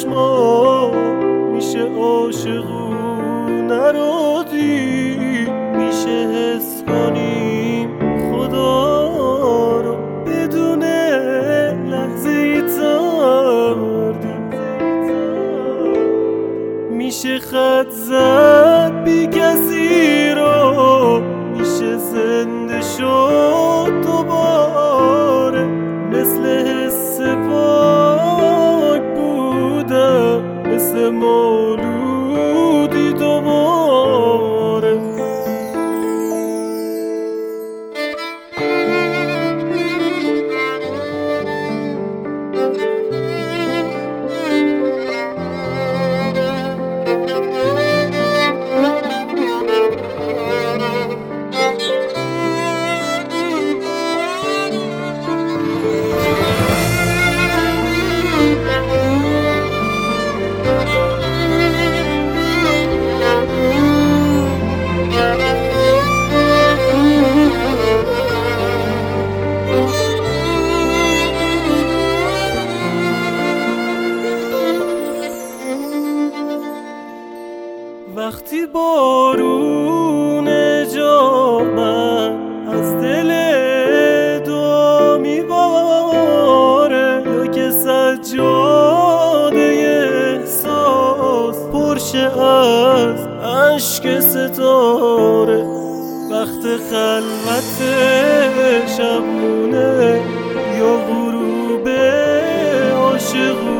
چشما میشه عاشقونه رو دید، میشه حس کنیم خدا رو بدون لحظه تردید، میشه خط زد بی کسی رو، میشه زنده شد دوباره، مثل حس پاک بودم، مثل مولودی دوباره. وقتی بارون جامن از دل دو میباره، یا که سجاده احساس پرشه از عشق ستاره، وقت خلوت شبونه یا غروب عاشقونه،